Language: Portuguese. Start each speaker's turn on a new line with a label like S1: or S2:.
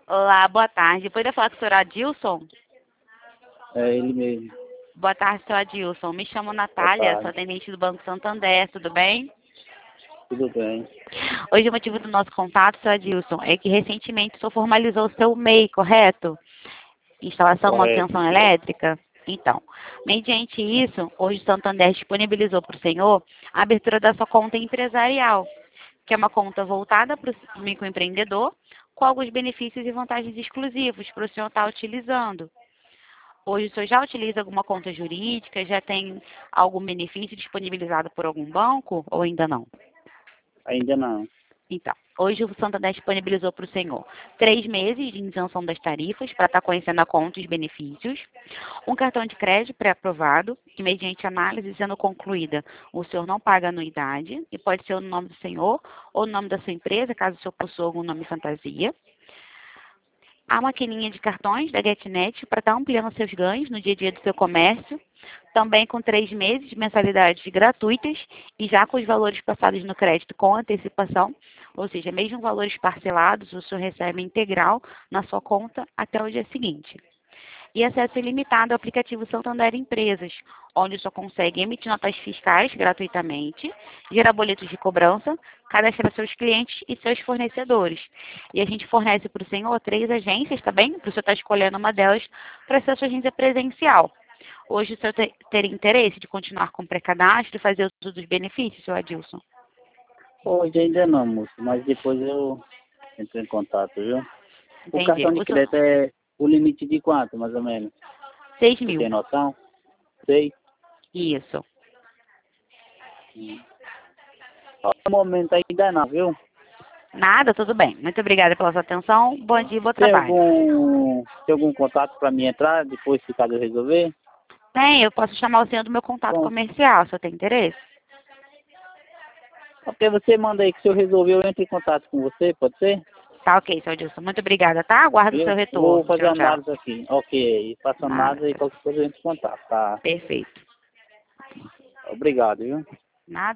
S1: Olá, boa tarde. Poderia falar com o senhor Adilson?
S2: É ele mesmo.
S1: Boa tarde, senhor Adilson. Me chamo
S2: Boa
S1: Natália, sou
S2: tarde.
S1: atendente do Banco Santander, tudo bem?
S2: Tudo bem?
S1: Hoje o motivo do nosso contato, senhor Adilson, é que recentemente o senhor formalizou o seu MEI, correto? Instalação,
S2: Correto.
S1: manutenção elétrica? Então, mediante isso, hoje o Santander disponibilizou para o senhor a abertura da sua conta empresarial, que é uma conta voltada para o microempreendedor, com alguns benefícios e vantagens exclusivos para o senhor estar utilizando. Hoje o senhor já utiliza alguma conta jurídica? Já tem algum benefício disponibilizado por algum banco ou ainda não?
S2: Ainda não.
S1: Então, hoje o Santander disponibilizou para o senhor 3 meses de isenção das tarifas para estar conhecendo a conta e os benefícios, um cartão de crédito pré-aprovado, que mediante análise sendo concluída, o senhor não paga anuidade, e pode ser o nome do senhor ou o nome da sua empresa, caso o senhor possua algum nome fantasia. A maquininha de cartões da GetNet para estar ampliando seus ganhos no dia a dia do seu comércio, também com 3 meses de mensalidades gratuitas e já com os valores passados no crédito com antecipação, ou seja, mesmo valores parcelados, o senhor recebe integral na sua conta até o dia seguinte. E acesso ilimitado ao aplicativo Santander Empresas, onde o senhor consegue emitir notas fiscais gratuitamente, gerar boletos de cobrança, cadastrar seus clientes e seus fornecedores. E a gente fornece para o senhor 3 agências, tá bem? Para o senhor estar escolhendo uma delas para ser a sua agência presencial. Hoje o senhor teria interesse de continuar com o pré-cadastro e fazer uso dos benefícios, seu Adilson?
S2: Hoje ainda não, moço, mas depois eu entro em contato, viu? O
S1: Entendi.
S2: cartão de crédito é o limite de quanto, mais ou menos?
S1: 6
S2: Você
S1: mil.
S2: tem noção? Sei.
S1: Isso.
S2: No momento ainda não, viu?
S1: Nada, tudo bem. Muito obrigada pela sua atenção. Bom dia e bom trabalho.
S2: Tem algum contato para mim entrar depois, se caso eu resolver?
S1: Tem, eu posso chamar o senhor do meu contato
S2: Bom,
S1: comercial, se o senhor tem interesse.
S2: porque você manda aí que se eu resolver eu entro em contato com você, pode ser?
S1: Tá ok, seu Adilson. Muito obrigada, tá? Aguardo o seu
S2: Viu? Vou
S1: retorno.
S2: fazer
S1: Tchau, tchau.
S2: análise aqui. Ok. Faço
S1: Nada.
S2: análise e qualquer coisa eu entro em contato, tá?
S1: Perfeito.
S2: Obrigado, viu?
S1: Nada.